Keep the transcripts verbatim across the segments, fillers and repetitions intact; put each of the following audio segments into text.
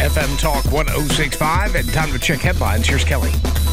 F M Talk one oh six point five, and time to check headlines. Here's Kelly.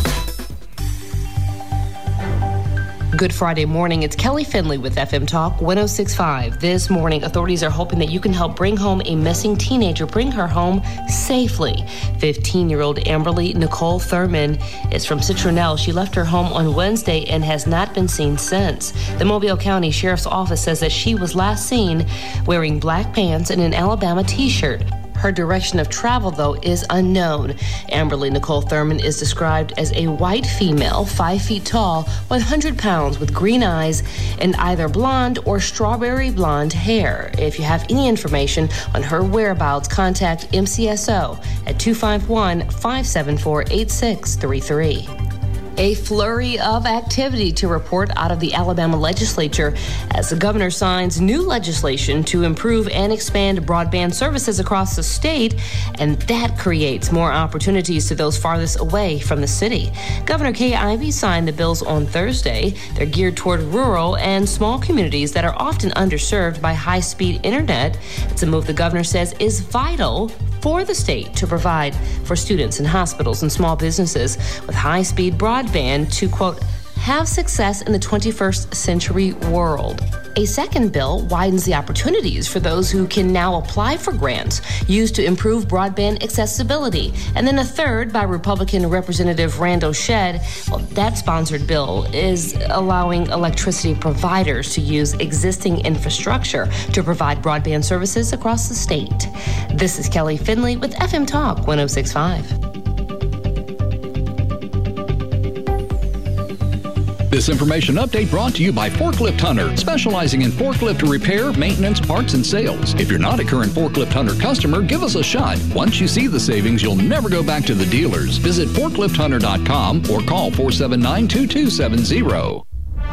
Good Friday morning. It's Kelly Finley with F M Talk one oh six point five. This morning, authorities are hoping that you can help bring home a missing teenager, bring her home safely. fifteen-year-old Amberly Nicole Thurman is from Citronelle. She left her home on Wednesday and has not been seen since. The Mobile County Sheriff's Office says that she was last seen wearing black pants and an Alabama t-shirt. Her direction of travel, though, is unknown. Amberly Nicole Thurman is described as a white female, five feet tall, one hundred pounds, with green eyes and either blonde or strawberry blonde hair. If you have any information on her whereabouts, contact M C S O at two five one, five seven four, eight six three three. A flurry of activity to report out of the Alabama legislature as the governor signs new legislation to improve and expand broadband services across the state, and that creates more opportunities to those farthest away from the city. Governor Kay Ivey signed the bills on Thursday. They're geared toward rural and small communities that are often underserved by high-speed internet. It's a move the governor says is vital for the state to provide for students and hospitals and small businesses with high-speed broadband to, quote, have success in the twenty-first century world. A second bill widens the opportunities for those who can now apply for grants used to improve broadband accessibility. And then a third by Republican Representative Randall Shedd. Well, that sponsored bill is allowing electricity providers to use existing infrastructure to provide broadband services across the state. This is Kelly Finley with F M Talk one oh six point five. This information update brought to you by Forklift Hunter, specializing in forklift repair, maintenance, parts, and sales. If you're not a current Forklift Hunter customer, give us a shot. Once you see the savings, you'll never go back to the dealers. Visit forklift hunter dot com or call four seven nine, two two seven zero.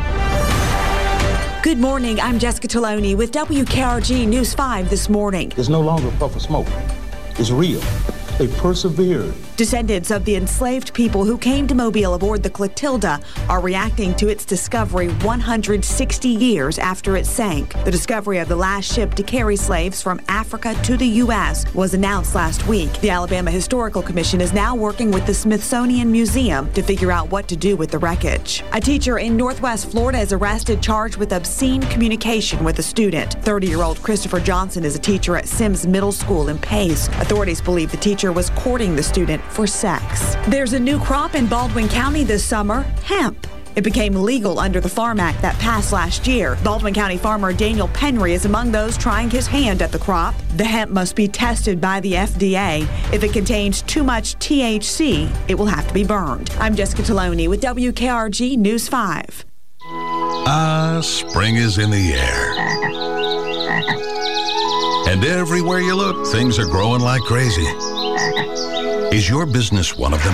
Good morning. I'm Jessica Taloni with W K R G News five this morning. It's no longer a puff of smoke. It's real. They persevered. Descendants of the enslaved people who came to Mobile aboard the Clotilda are reacting to its discovery one hundred sixty years after it sank. The discovery of the last ship to carry slaves from Africa to the U S was announced last week. The Alabama Historical Commission is now working with the Smithsonian Museum to figure out what to do with the wreckage. A teacher in Northwest Florida is arrested, charged with obscene communication with a student. thirty-year-old Christopher Johnson is a teacher at Sims Middle School in Pace. Authorities believe the teacher was courting the student for sex. There's a new crop in Baldwin County this summer: hemp. It became legal under the Farm Act that passed last year. Baldwin County farmer Daniel Penry is among those trying his hand at the crop. The hemp must be tested by the F D A. If it contains too much T H C, it will have to be burned. I'm Jessica Taloni with W K R G News five. Ah, spring is in the air. And everywhere you look, things are growing like crazy. Is your business one of them?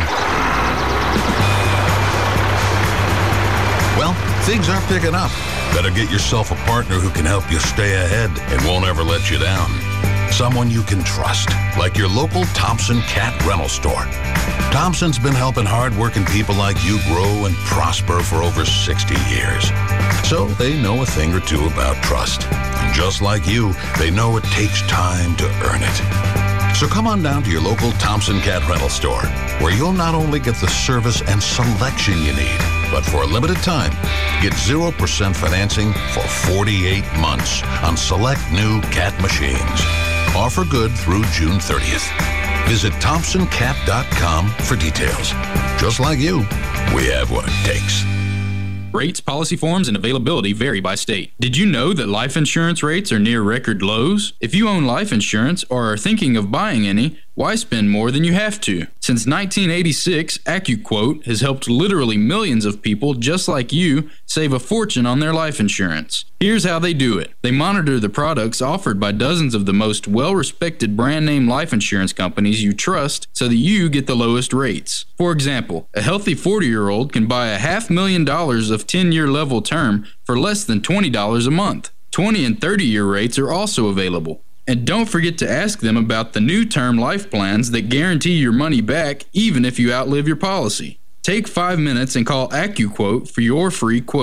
Well, things are picking up. Better get yourself a partner who can help you stay ahead and won't ever let you down. Someone you can trust, like your local Thompson Cat Rental Store. Thompson's been helping hard-working people like you grow and prosper for over sixty years. So they know a thing or two about trust. And just like you, they know it takes time to earn it. So come on down to your local Thompson Cat Rental Store, where you'll not only get the service and selection you need, but for a limited time, get zero percent financing for forty-eight months on select new cat machines. Offer good through June thirtieth. Visit thompson cat dot com for details. Just like you, we have what it takes. Rates, policy forms, and availability vary by state. Did you know that life insurance rates are near record lows? If you own life insurance or are thinking of buying any, why spend more than you have to? Since nineteen eighty-six, AccuQuote has helped literally millions of people just like you save a fortune on their life insurance. Here's how they do it. They monitor the products offered by dozens of the most well-respected brand-name life insurance companies you trust so that you get the lowest rates. For example, a healthy forty-year-old can buy a half million dollars of ten-year level term for less than twenty dollars a month. twenty and thirty-year rates are also available. And don't forget to ask them about the new term life plans that guarantee your money back even if you outlive your policy. Take five minutes and call AccuQuote for your free quote.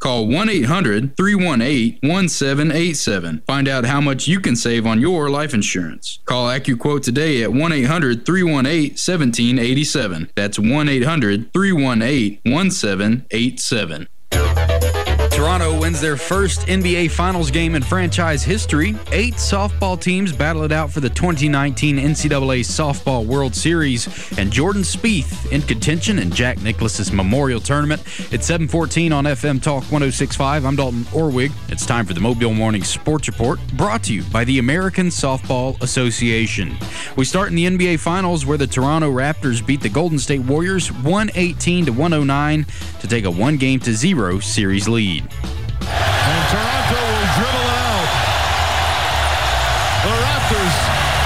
Call one eight hundred, three one eight, one seven eight seven. Find out how much you can save on your life insurance. Call AccuQuote today at one eight hundred, three one eight, one seven eight seven. That's one eight hundred, three one eight, one seven eight seven. Toronto wins their first N B A Finals game in franchise history. Eight softball teams battle it out for the twenty nineteen N C double A Softball World Series, and Jordan Spieth in contention in Jack Nicklaus's Memorial Tournament. It's seven fourteen on F M Talk one oh six point five. I'm Dalton Orwig. It's time for the Mobile Morning Sports Report, brought to you by the American Softball Association. We start in the N B A Finals, where the Toronto Raptors beat the Golden State Warriors one eighteen to one oh nine to take a one game to zero series lead. And Toronto will dribble it out. The Raptors,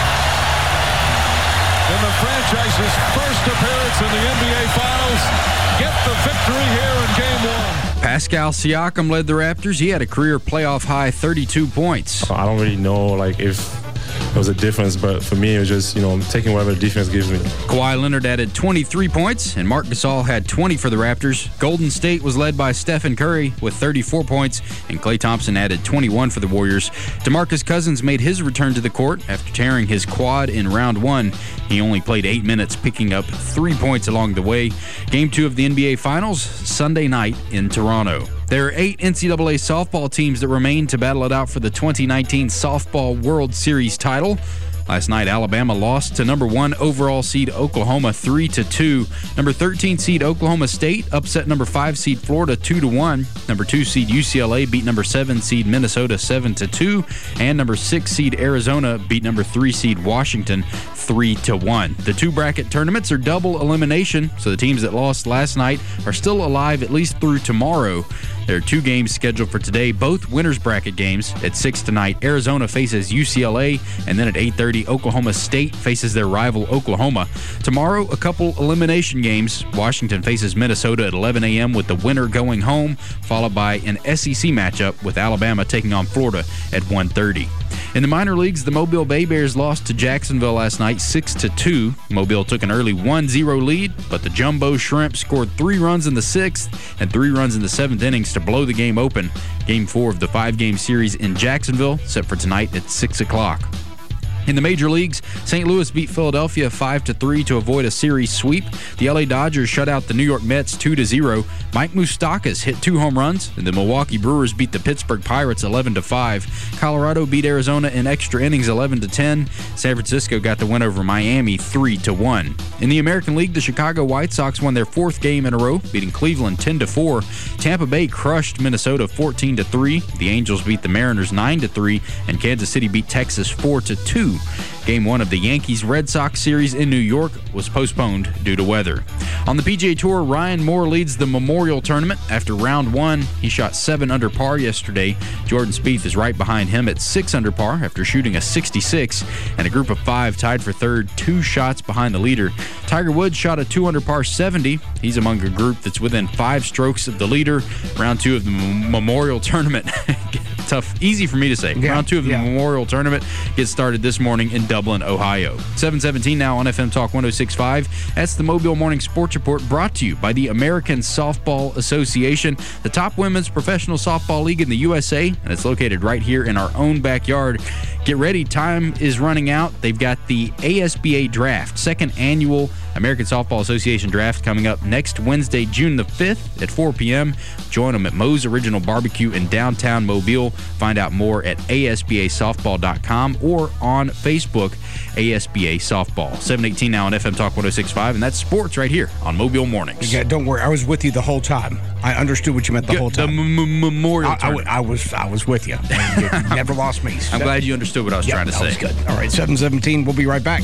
in the franchise's first appearance in the N B A Finals, get the victory here in Game one. Pascal Siakam led the Raptors. He had a career playoff high thirty-two points. I don't really know like if there was a difference, but for me it was just, you know, I'm taking whatever the defense gives me. Kawhi Leonard added twenty-three points, and Marc Gasol had twenty for the Raptors. Golden State was led by Stephen Curry with thirty-four points, and Klay Thompson added twenty-one for the Warriors. DeMarcus Cousins made his return to the court after tearing his quad in round one. He only played eight minutes, picking up three points along the way. Game two of the N B A Finals, Sunday night in Toronto. There are eight N C double A softball teams that remain to battle it out for the twenty nineteen Softball World Series title. Last night, Alabama lost to number one overall seed Oklahoma three to two. Number thirteen seed Oklahoma State upset number five seed Florida two to one. Number two seed U C L A beat number seven seed Minnesota seven to two. And number six seed Arizona beat number three seed Washington three to one. The two bracket tournaments are double elimination, so the teams that lost last night are still alive at least through tomorrow. There are two games scheduled for today, both winners bracket games. At six tonight, Arizona faces U C L A, and then at eight thirty, Oklahoma State faces their rival Oklahoma. Tomorrow, a couple elimination games. Washington faces Minnesota at eleven a.m. with the winner going home, followed by an S E C matchup with Alabama taking on Florida at one thirty. In the minor leagues, the Mobile Bay Bears lost to Jacksonville last night six to two. Mobile took an early one zero lead, but the Jumbo Shrimp scored three runs in the sixth and three runs in the seventh innings to blow the game open. Game four of the five-game series in Jacksonville set for tonight at six o'clock. In the major leagues, Saint Louis beat Philadelphia five to three to avoid a series sweep. The L A Dodgers shut out the New York Mets two to zero. Mike Moustakas hit two home runs, and the Milwaukee Brewers beat the Pittsburgh Pirates eleven to five. Colorado beat Arizona in extra innings eleven to ten. San Francisco got the win over Miami three to one. In the American League, the Chicago White Sox won their fourth game in a row, beating Cleveland ten to four. Tampa Bay crushed Minnesota fourteen to three. The Angels beat the Mariners nine to three, and Kansas City beat Texas four to two. Game one of the Yankees-Red Sox series in New York was postponed due to weather. On the P G A Tour, Ryan Moore leads the Memorial Tournament. After round one, he shot seven under par yesterday. Jordan Spieth is right behind him at six under par after shooting a sixty-six, and a group of five tied for third, two shots behind the leader. Tiger Woods shot a two under par seventy. He's among a group that's within five strokes of the leader. Round two of the Memorial Tournament. Tough, easy for me to say. Yeah, Round two of the yeah. Memorial Tournament gets started this morning in Dublin, Ohio. seven seventeen now on F M Talk one oh six point five. That's the Mobile Morning Sports Report, brought to you by the American Softball Association, the top women's professional softball league in the U S A, and it's located right here in our own backyard. Get ready, time is running out. They've got the A S B A Draft, second annual American Softball Association Draft, coming up next Wednesday, June the fifth at four p.m. Join them at Moe's Original Barbecue in downtown Mobile. Find out more at A S B A softball dot com or on Facebook, A S B A Softball. seven eighteen now on F M Talk one oh six point five, and that's sports right here on Mobile Mornings. Yeah, don't worry. I was with you the whole time. I understood what you meant the yeah, whole time. The m- m- Memorial I, I, I was I was with you. You never lost me. I'm glad you understood what I was yep, trying to that say. Was good. All right, seven seventeen. We'll be right back.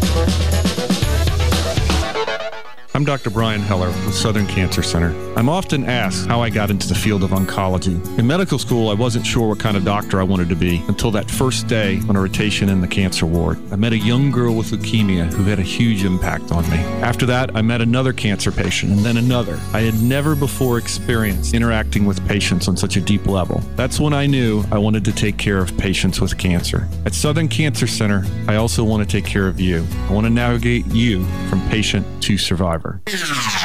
I'm Doctor Brian Heller with Southern Cancer Center. I'm often asked how I got into the field of oncology. In medical school, I wasn't sure what kind of doctor I wanted to be until that first day on a rotation in the cancer ward. I met a young girl with leukemia who had a huge impact on me. After that, I met another cancer patient and then another. I had never before experienced interacting with patients on such a deep level. That's when I knew I wanted to take care of patients with cancer. At Southern Cancer Center, I also want to take care of you. I want to navigate you from patient to survivor. F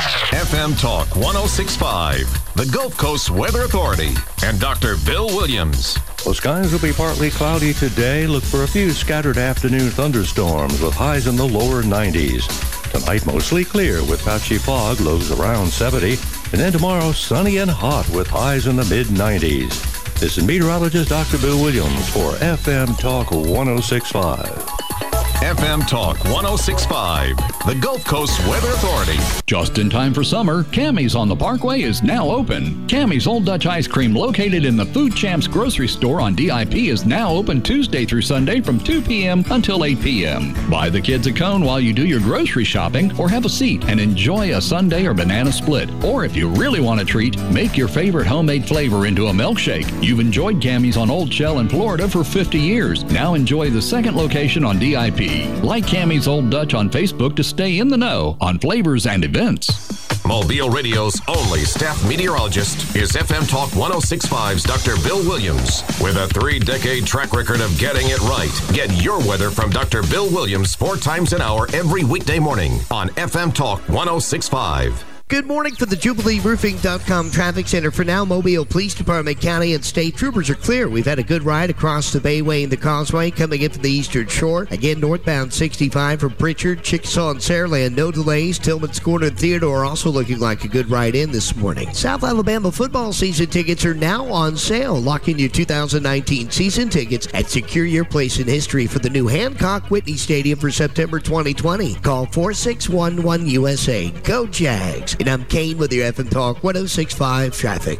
F M Talk one oh six point five, the Gulf Coast Weather Authority, and Doctor Bill Williams. Well, skies will be partly cloudy today. Look for a few scattered afternoon thunderstorms with highs in the lower nineties. Tonight, mostly clear with patchy fog, lows around seventy. And then tomorrow, sunny and hot with highs in the mid nineties. This is meteorologist Doctor Bill Williams for F M Talk one oh six point five. F M Talk one oh six point five, the Gulf Coast Weather Authority. Just in time for summer, Cammy's on the Parkway is now open. Cammy's Old Dutch Ice Cream, located in the Food Champs grocery store on D I P, is now open Tuesday through Sunday from two p.m. until eight p.m. Buy the kids a cone while you do your grocery shopping, or have a seat and enjoy a sundae or banana split. Or if you really want a treat, make your favorite homemade flavor into a milkshake. You've enjoyed Cammy's on Old Shell in Florida for fifty years. Now enjoy the second location on D I P. Like Cammy's Old Dutch on Facebook to stay in the know on flavors and events. Mobile Radio's only staff meteorologist is F M Talk one oh six point five's Doctor Bill Williams. With a three-decade track record of getting it right, get your weather from Doctor Bill Williams four times an hour every weekday morning on F M Talk one oh six point five. Good morning from the Jubilee Roofing dot com Traffic Center. For now, Mobile Police Department, County, and State Troopers are clear. We've had a good ride across the Bayway and the Causeway coming in from the Eastern Shore. Again, northbound sixty-five from Pritchard, Chickasaw, and Saraland. No delays. Tillman's Corner and Theodore also looking like a good ride in this morning. South Alabama football season tickets are now on sale. Lock in your two thousand nineteen season tickets and secure your place in history for the new Hancock Whitney Stadium for September twenty twenty. Call four six one one U S A. Go Jags. And I'm Kane with your F M Talk one oh six point five traffic.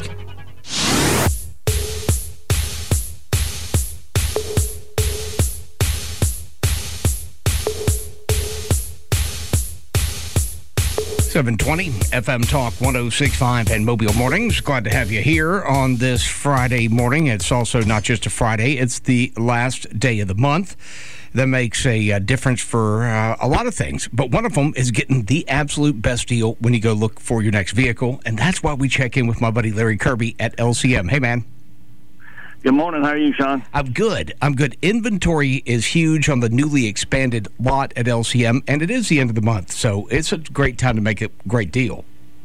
seven twenty F M Talk one oh six point five and Mobile Mornings. Glad to have you here on this Friday morning. It's also not just a Friday, it's the last day of the month. That makes a uh, difference for uh, a lot of things. But one of them is getting the absolute best deal when you go look for your next vehicle. And that's why we check in with my buddy Larry Kirby at L C M. Hey, man. Good morning. How are you, Sean? I'm good. I'm good. Inventory is huge on the newly expanded lot at L C M, and it is the end of the month. So it's a great time to make a great deal.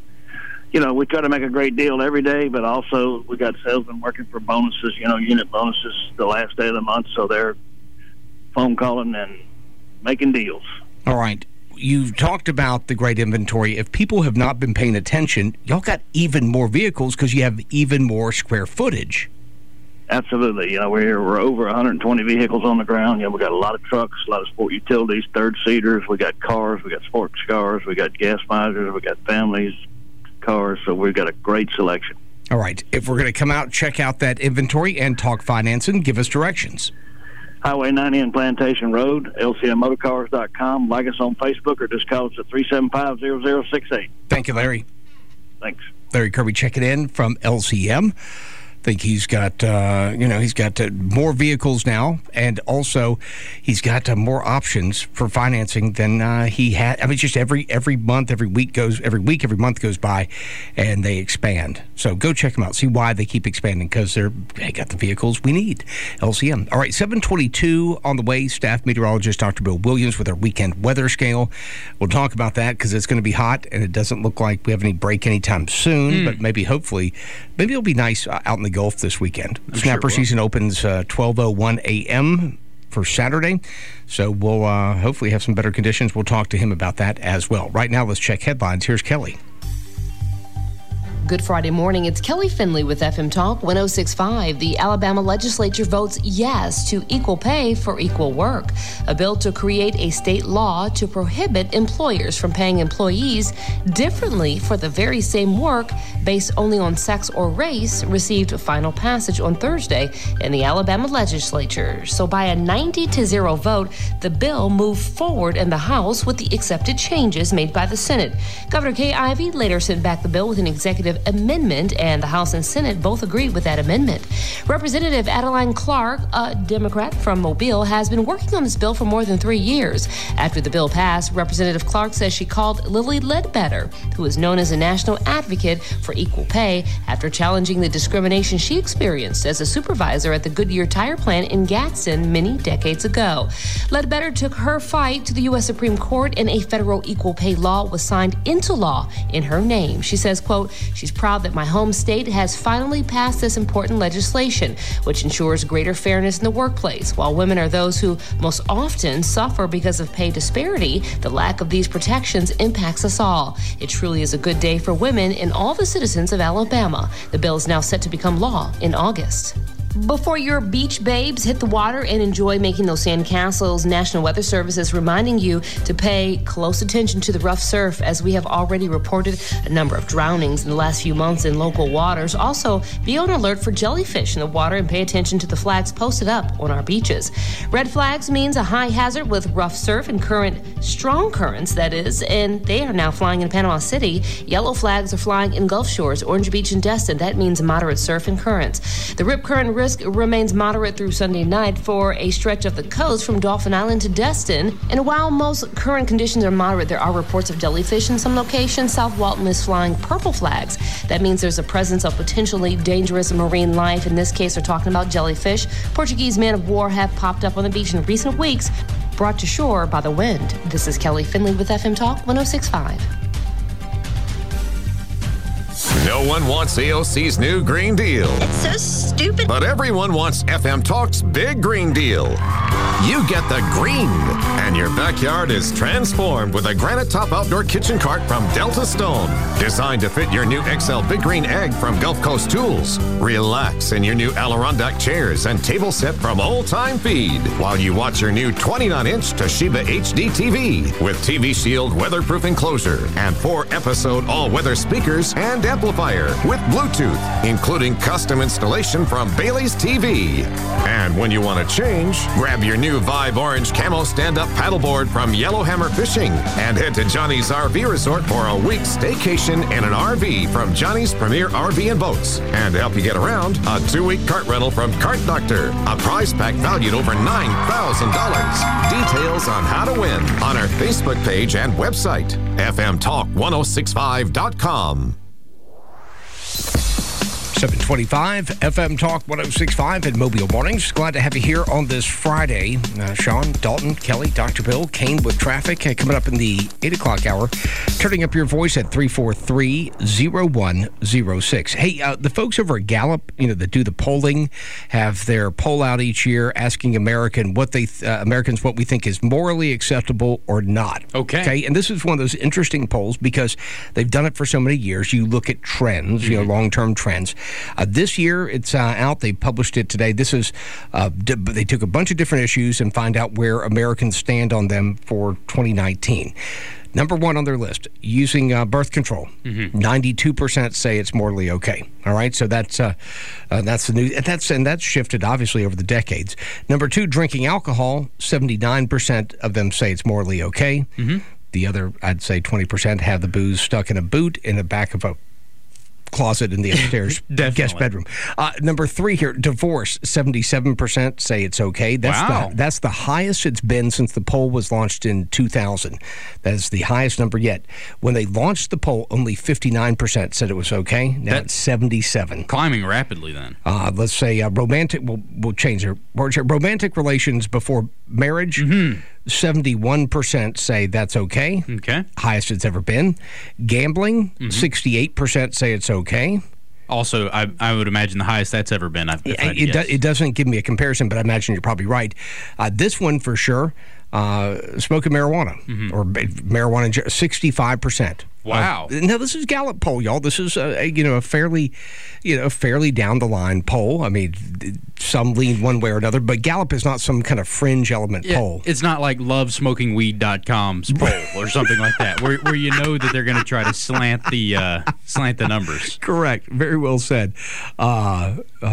You know, we try to make a great deal every day, but also we got salesmen working for bonuses, you know, unit bonuses the last day of the month. So they're phone calling and making deals. All right. You've talked about the great inventory. If people have not been paying attention, y'all got even more vehicles because you have even more square footage. Absolutely. You know, we're, we're over one hundred twenty vehicles on the ground. You know, we got a lot of trucks, a lot of sport utilities, third-seaters. We got cars. We got sports cars. We got gas misers. We got families, cars. So we've got a great selection. All right. If we're going to come out, check out that inventory and talk financing, give us directions. Highway ninety and Plantation Road, L C M motor cars dot com. Like us on Facebook or just call us at three seven five, zero zero six eight. Thank you, Larry. Thanks. Larry Kirby checking in from L C M. Think he's got, uh, you know, he's got uh, more vehicles now, and also he's got uh, more options for financing than uh, he had. I mean, just every every month, every week goes, every week, every month goes by, and they expand. So go check them out. See why they keep expanding, because they're they got the vehicles we need. L C M. All right, seven twenty-two on the way. Staff meteorologist Doctor Bill Williams with our weekend weather scale. We'll talk about that because it's going to be hot, and it doesn't look like we have any break anytime soon. Mm. But maybe, hopefully, maybe it'll be nice uh, out in the Gulf this weekend. I'm Snapper sure season opens uh, twelve oh one a.m. for Saturday, so we'll uh, hopefully have some better conditions. We'll talk to him about that as well. Right now, let's check headlines. Here's Kelly. Good Friday morning. It's Kelly Finley with F M Talk one oh six point five. The Alabama legislature votes yes to equal pay for equal work, a bill to create a state law to prohibit employers from paying employees differently for the very same work based only on sex or race received final passage on Thursday in the Alabama legislature. So by a ninety to zero vote, the bill moved forward in the House with the accepted changes made by the Senate. Governor Kay Ivey later sent back the bill with an executive legislative amendment, and the House and Senate both agreed with that amendment. Representative Adeline Clark, a Democrat from Mobile, has been working on this bill for more than three years. After the bill passed, Representative Clark says she called Lily Ledbetter, who is known as a national advocate for equal pay, after challenging the discrimination she experienced as a supervisor at the Goodyear tire plant in Gadsden many decades ago. Ledbetter took her fight to the U S Supreme Court, and a federal equal pay law was signed into law in her name. She says, quote, she's proud that my home state has finally passed this important legislation, which ensures greater fairness in the workplace. While women are those who most often suffer because of pay disparity, the lack of these protections impacts us all. It truly is a good day for women and all the citizens of Alabama. The bill is now set to become law in August. Before your beach babes hit the water and enjoy making those sand castles, National Weather Service is reminding you to pay close attention to the rough surf, as we have already reported a number of drownings in the last few months in local waters. Also, be on alert for jellyfish in the water and pay attention to the flags posted up on our beaches. Red flags means a high hazard with rough surf and current, strong currents, that is, and they are now flying in Panama City. Yellow flags are flying in Gulf Shores, Orange Beach, and Destin. That means moderate surf and currents. The rip current risk remains moderate through Sunday night for a stretch of the coast from Dauphin Island to Destin. And while most current conditions are moderate, there are reports of jellyfish in some locations. South Walton is flying purple flags. That means there's a presence of potentially dangerous marine life. In this case, they're talking about jellyfish. Portuguese man of war have popped up on the beach in recent weeks, brought to shore by the wind. This is Kelly Finley with F M Talk one oh six point five. No one wants A O C's new Green Deal. It's so stupid. But everyone wants F M Talk's Big Green Deal. You get the green, and your backyard is transformed with a granite top outdoor kitchen cart from Delta Stone. Designed to fit your new X L Big Green Egg from Gulf Coast Tools. Relax in your new Adirondack chairs and table set from Old Time Feed, while you watch your new twenty-nine inch Toshiba H D T V with T V Shield weatherproof enclosure and four episode all-weather speakers and amplifier with Bluetooth, including custom installation from Bailey's T V. And when you want to change, grab your new Vibe Orange Camo stand-up paddleboard from Yellowhammer Fishing and head to Johnny's R V Resort for a week staycation in an R V from Johnny's Premier R V and Boats. And to help you get around, a two-week cart rental from Cart Doctor, a prize pack valued over nine thousand dollars. Details on how to win on our Facebook page and website, F M talk ten sixty-five dot com. seven twenty-five, F M Talk one oh six point five in Mobile Mornings. Glad to have you here on this Friday. Uh, Sean, Dalton, Kelly, Doctor Bill, Kane with traffic. Uh, coming up in the eight o'clock hour. Turning up your voice at three four three, oh one oh six. Hey, uh, the folks over at Gallup, you know, that do the polling, have their poll out each year asking American what they th- uh, Americans what we think is morally acceptable or not. Okay. Okay. And this is one of those interesting polls because they've done it for so many years. You look at trends, mm-hmm. you know, long-term trends. Uh, this year, it's uh, out. They published it today. This is uh, d- they took a bunch of different issues and find out where Americans stand on them for twenty nineteen. Number one on their list, using uh, birth control. Mm-hmm. ninety-two percent say it's morally okay. All right, so that's uh, uh, that's the new. That's and that's shifted obviously over the decades. Number two, drinking alcohol. seventy-nine percent of them say it's morally okay. Mm-hmm. The other, I'd say, twenty percent have the booze stuck in a boot in the back of a closet in the upstairs guest bedroom. Uh, number three here, divorce. seventy-seven percent say it's okay. That's wow. The, that's the highest it's been since the poll was launched in two thousand. That is the highest number yet. When they launched the poll, only fifty-nine percent said it was okay. Now that's it's seventy-seven. Climbing rapidly then. Uh, let's say uh, romantic, we'll, we'll change it. Romantic relations before marriage. Mm-hmm. seventy-one percent say that's okay. Okay. Highest it's ever been. Gambling, mm-hmm. sixty-eight percent say it's okay. Also, I, I would imagine the highest that's ever been. If I it, do, it doesn't give me a comparison, but I imagine you're probably right. Uh, this one for sure, uh, smoking marijuana, mm-hmm. or marijuana, sixty-five percent. Wow. Uh, now, this is Gallup poll, y'all. This is, a, you know, a fairly, you know, fairly down-the-line poll. I mean, some lean one way or another, but Gallup is not some kind of fringe element yeah, poll. It's not like love smoking weed dot com's poll or something like that, where where you know that they're going to try to slant the uh, slant the numbers. Correct. Very well said. Uh, uh,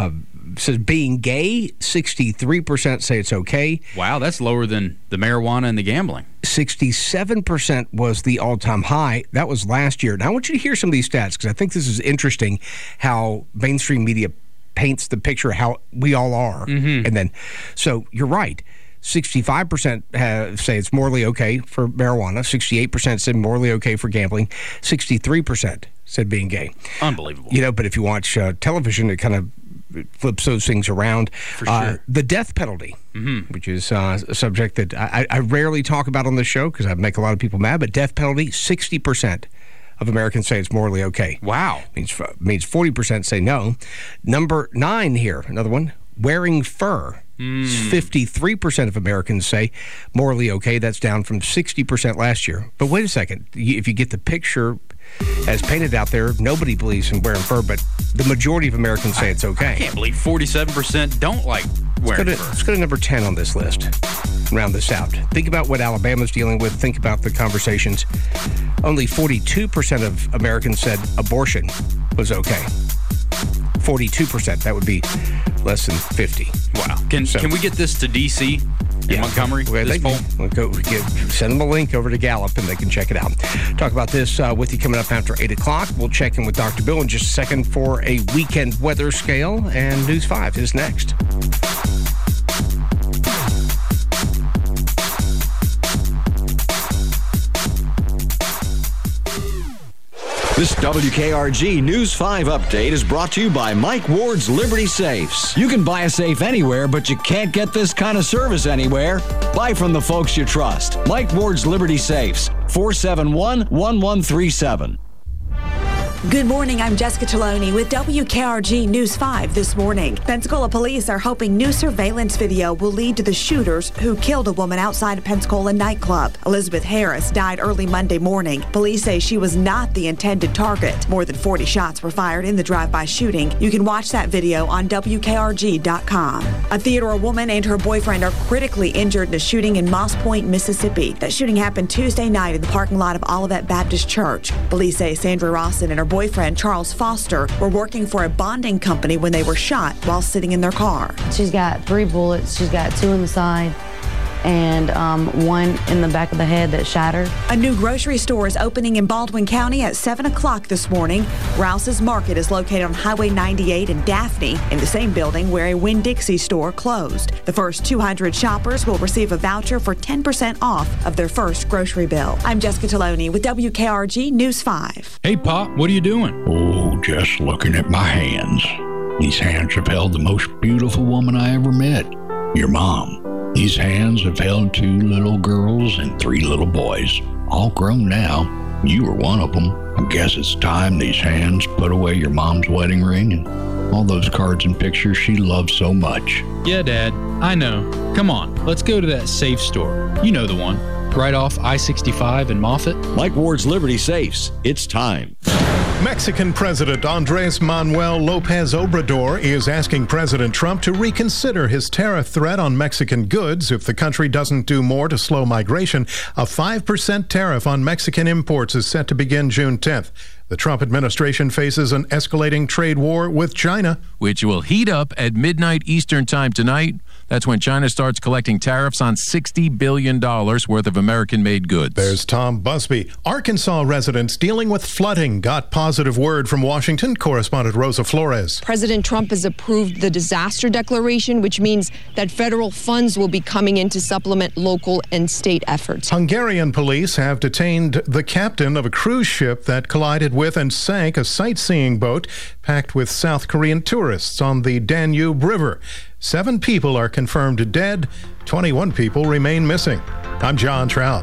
says being gay, sixty-three percent say it's okay. Wow, that's lower than the marijuana and the gambling. sixty-seven percent was the all-time high. That was last year. Now, I want you to hear some of these stats because I think this is interesting how mainstream media paints the picture of how we all are. Mm-hmm. And then, so you're right. sixty-five percent have, say it's morally okay for marijuana. sixty-eight percent said morally okay for gambling. sixty-three percent said being gay. Unbelievable. You know, but if you watch uh, television, it kind of flips those things around. For sure. Uh, the death penalty, mm-hmm. which is uh, a subject that I, I rarely talk about on this show because I make a lot of people mad, but death penalty, sixty percent of Americans say it's morally okay. Wow. Means, means forty percent say no. Number nine here, another one, wearing fur. Mm. fifty-three percent of Americans say morally okay. That's down from sixty percent last year. But wait a second. If you get the picture as painted out there, nobody believes in wearing fur, but the majority of Americans say it's okay. I can't believe forty-seven percent don't like wearing let's go to, fur. Let's go to number ten on this list. Round this out. Think about what Alabama's dealing with. Think about the conversations. Only forty-two percent of Americans said abortion was okay. forty-two percent. That would be less than fifty. Wow. Can So- can we get this to D C in Yeah. Montgomery? Well, this they- poll? we'll go, we get, send them a link over to Gallup and they can check it out. Talk about this uh, with you coming up after eight o'clock. We'll check in with Doctor Bill in just a second for a weekend weather scale, and News five is next. This W K R G News five update is brought to you by Mike Ward's Liberty Safes. You can buy a safe anywhere, but you can't get this kind of service anywhere. Buy from the folks you trust. Mike Ward's Liberty Safes, four seven one, one one three seven. Good morning, I'm Jessica Taloni with W K R G News five this morning. Pensacola police are hoping new surveillance video will lead to the shooters who killed a woman outside a Pensacola nightclub. Elizabeth Harris died early Monday morning. Police say she was not the intended target. More than forty shots were fired in the drive-by shooting. You can watch that video on W K R G dot com. A Theodore woman and her boyfriend are critically injured in a shooting in Moss Point, Mississippi. That shooting happened Tuesday night in the parking lot of Olivet Baptist Church. Police say Sandra Rawson and her boyfriend, Charles Foster, were working for a bonding company when they were shot while sitting in their car. She's got three bullets. She's got two in the side and um, one in the back of the head that shattered. A new grocery store is opening in Baldwin County at seven o'clock this morning. Rouse's Market is located on Highway ninety-eight in Daphne, in the same building where a Winn-Dixie store closed. The first two hundred shoppers will receive a voucher for ten percent off of their first grocery bill. I'm Jessica Taloni with W K R G News five. Hey, Pop, what are you doing? Oh, just looking at my hands. These hands have held the most beautiful woman I ever met, your mom. These hands have held two little girls and three little boys, all grown now. You were one of them. I guess it's time these hands put away your mom's wedding ring and all those cards and pictures she loved so much. Yeah, Dad, I know. Come on, let's go to that safe store. You know the one, right off I sixty-five in Moffett. Mike Ward's Liberty Safes. It's time. Mexican President Andres Manuel Lopez Obrador is asking President Trump to reconsider his tariff threat on Mexican goods if the country doesn't do more to slow migration. A five percent tariff on Mexican imports is set to begin June tenth. The Trump administration faces an escalating trade war with China, which will heat up at midnight Eastern time tonight. That's when China starts collecting tariffs on sixty billion dollars worth of American-made goods. There's Tom Busby. Arkansas residents dealing with flooding got positive word from Washington. Correspondent Rosa Flores. President Trump has approved the disaster declaration, which means that federal funds will be coming in to supplement local and state efforts. Hungarian police have detained the captain of a cruise ship that collided with and sank a sightseeing boat packed with South Korean tourists on the Danube River. Seven people are confirmed dead. twenty-one people remain missing. I'm John Trout.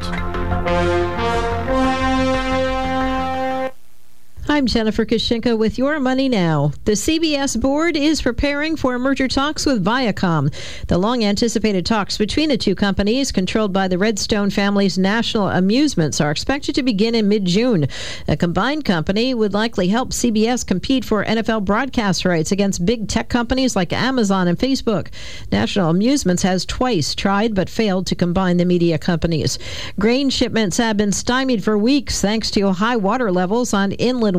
I'm Jennifer Kushinka with Your Money Now. The C B S board is preparing for merger talks with Viacom. The long-anticipated talks between the two companies, controlled by the Redstone family's National Amusements, are expected to begin in mid-June. A combined company would likely help C B S compete for N F L broadcast rights against big tech companies like Amazon and Facebook. National Amusements has twice tried but failed to combine the media companies. Grain shipments have been stymied for weeks thanks to high water levels on inland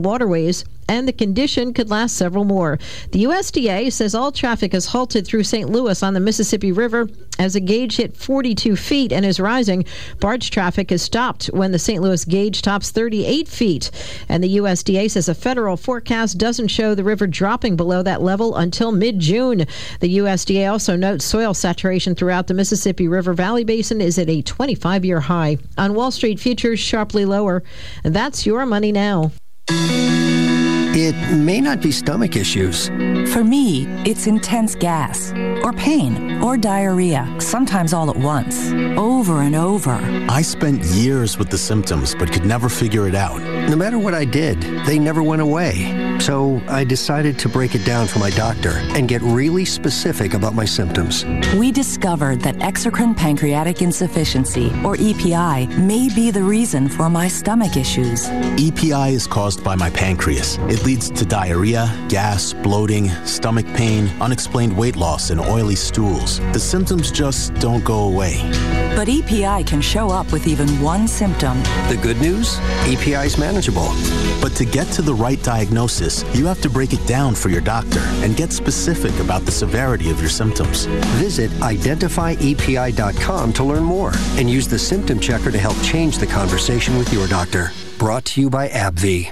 waterways, and the condition could last several more. The U S D A says all traffic is halted through Saint Louis on the Mississippi River as the gauge hit forty-two feet and is rising. Barge traffic is stopped when the Saint Louis gauge tops thirty-eight feet. And the U S D A says a federal forecast doesn't show the river dropping below that level until mid-June. The U S D A also notes soil saturation throughout the Mississippi River Valley Basin is at a twenty-five-year high. On Wall Street, futures sharply lower. And that's your money now. It may not be stomach issues. For me, it's intense gas, or pain, or diarrhea, sometimes all at once, over and over. I spent years with the symptoms, but could never figure it out. No matter what I did, they never went away. So I decided to break it down for my doctor and get really specific about my symptoms. We discovered that exocrine pancreatic insufficiency, or E P I, may be the reason for my stomach issues. E P I is caused by my pancreas. It leads to diarrhea, gas, bloating, stomach pain, unexplained weight loss, and oily stools. The symptoms just don't go away. But E P I can show up with even one symptom. The good news? E P I is manageable. But to get to the right diagnosis, you have to break it down for your doctor and get specific about the severity of your symptoms. Visit identify E P I dot com to learn more and use the symptom checker to help change the conversation with your doctor. Brought to you by AbbVie.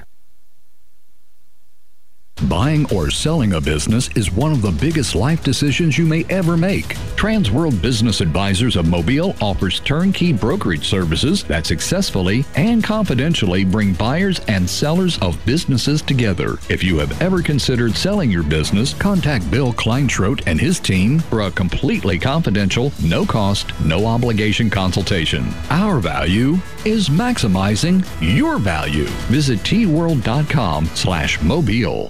Buying or selling a business is one of the biggest life decisions you may ever make. Transworld Business Advisors of Mobile offers turnkey brokerage services that successfully and confidentially bring buyers and sellers of businesses together. If you have ever considered selling your business, contact Bill Kleinschrodt and his team for a completely confidential, no-cost, no-obligation consultation. Our value is maximizing your value. Visit T world dot com slash mobile.